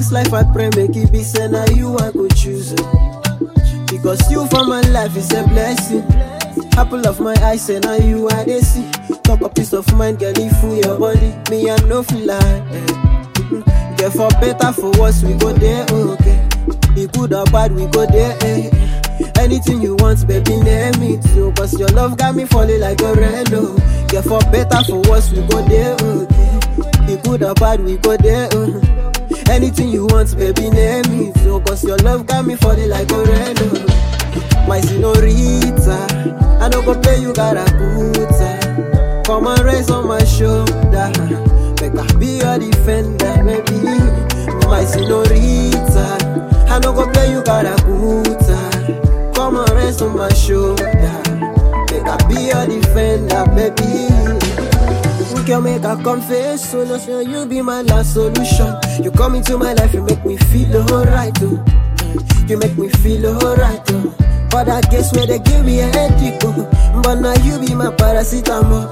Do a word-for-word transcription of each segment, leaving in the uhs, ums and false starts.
this life I pray make it be say now you I go choose it. Because you for my life is a blessing. Apple of my eyes say now you I dey see. Talk a peace of mind, girl, if you your body. Me I no feel like eh. Get for better, for worse, we go there, okay. Be good or bad, we go there, eh. Anything you want, baby, name it too. Cause your love got me falling like a reno. Get for better, for worse, we go there, okay. Be good or bad, we go there, uh. Anything you want, baby, name it too. Cause your love got me falling like a reno. My senorita, I don't go play, you got a good. Come and raise on my shoulder. Make I be your defender, baby. My senorita, I don't go play, you got a good. Come and rest on my shoulder. Make I be your defender, baby. We can make a confess, so no sure you be my last solution. You come into my life, you make me feel alright, oh. You make me feel alright, oh. But I guess where they give me a headache, oh. But now you be my paracetamol.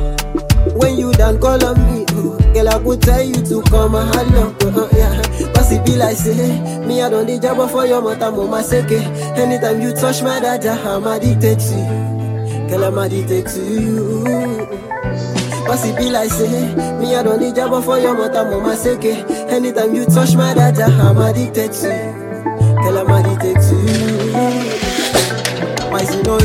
When you done call on me, oh. Girl, I could tell you to come and hello, oh, yeah. Cause it be like say, me I don't need job for your mother, mama seke. Anytime you touch my dada, I'm addicted to you. Girl, I'm addicted to you. Cause it be like say, me I don't need job for your mother, mama seke. Anytime you touch my dada, I'm addicted to you. Girl, I'm addicted to you. My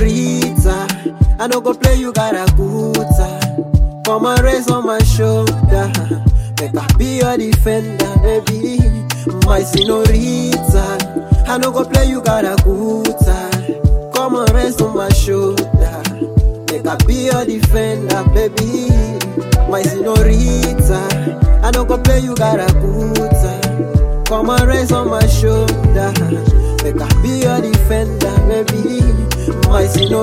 senorita, I don't go play, you got a good. Come and raise on my shoulder. Make I be your defender, baby. My senorita, I don't go play, you got a good. Come and rest on my shoulder. Make I be your defender, baby. My senorita, I don't go play, you got a good. Come and rest on my shoulder. Make I be your defender, baby. My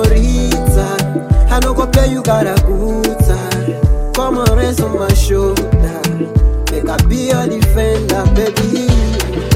senorita, I don't go play, you got a good. Come and rest on my shoulder. Make I be your defender, baby.